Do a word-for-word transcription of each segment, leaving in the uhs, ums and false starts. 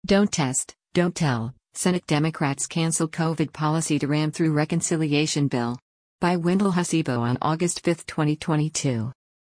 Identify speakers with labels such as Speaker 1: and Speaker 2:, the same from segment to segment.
Speaker 1: Don't test, don't tell. Senate Democrats cancel COVID policy to ram through reconciliation bill. By Wendell Hasibo on August fifth, twenty twenty-two.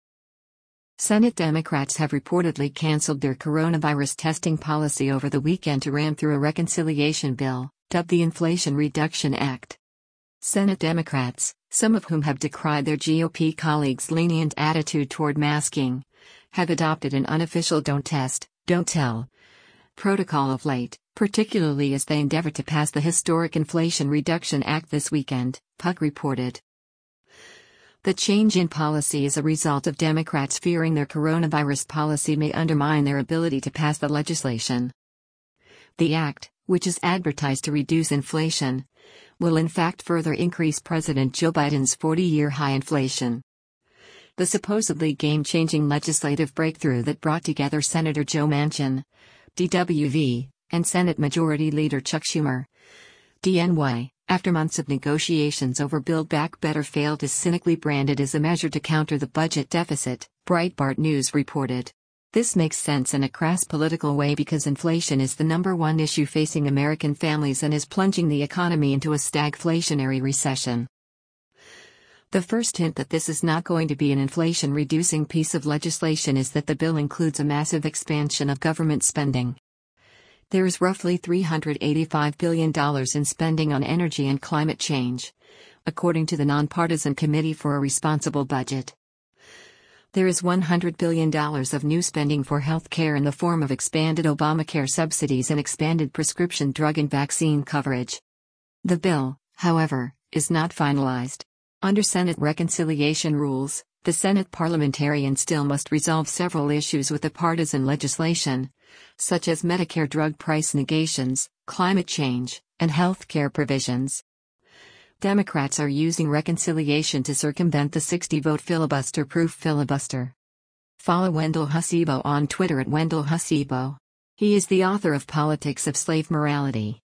Speaker 1: Senate Democrats have reportedly canceled their coronavirus testing policy over the weekend to ram through a reconciliation bill, dubbed the Inflation Reduction Act. Senate Democrats, some of whom have decried their G O P colleagues' lenient attitude toward masking, have adopted an unofficial don't test, don't tell protocol of late, particularly as they endeavor to pass the historic Inflation Reduction Act this weekend, Puck reported. The change in policy is a result of Democrats fearing their coronavirus policy may undermine their ability to pass the legislation. The act, which is advertised to reduce inflation, will in fact further increase President Joe Biden's forty-year high inflation. The supposedly game-changing legislative breakthrough that brought together Senator Joe Manchin, D W V, and Senate Majority Leader Chuck Schumer, D N Y, after months of negotiations over Build Back Better failed is cynically branded as a measure to counter the budget deficit, Breitbart News reported. This makes sense in a crass political way because inflation is the number one issue facing American families and is plunging the economy into a stagflationary recession. The first hint that this is not going to be an inflation-reducing piece of legislation is that the bill includes a massive expansion of government spending. There is roughly three hundred eighty-five billion dollars in spending on energy and climate change, according to the Nonpartisan Committee for a Responsible Budget. There is one hundred billion dollars of new spending for health care in the form of expanded Obamacare subsidies and expanded prescription drug and vaccine coverage. The bill, however, is not finalized. Under Senate reconciliation rules, the Senate parliamentarian still must resolve several issues with the partisan legislation, such as Medicare drug price negations, climate change, and health care provisions. Democrats are using reconciliation to circumvent the sixty-vote filibuster-proof filibuster. Follow Wendell Hasibo on Twitter at Wendell Hasibo. He is the author of Politics of Slave Morality.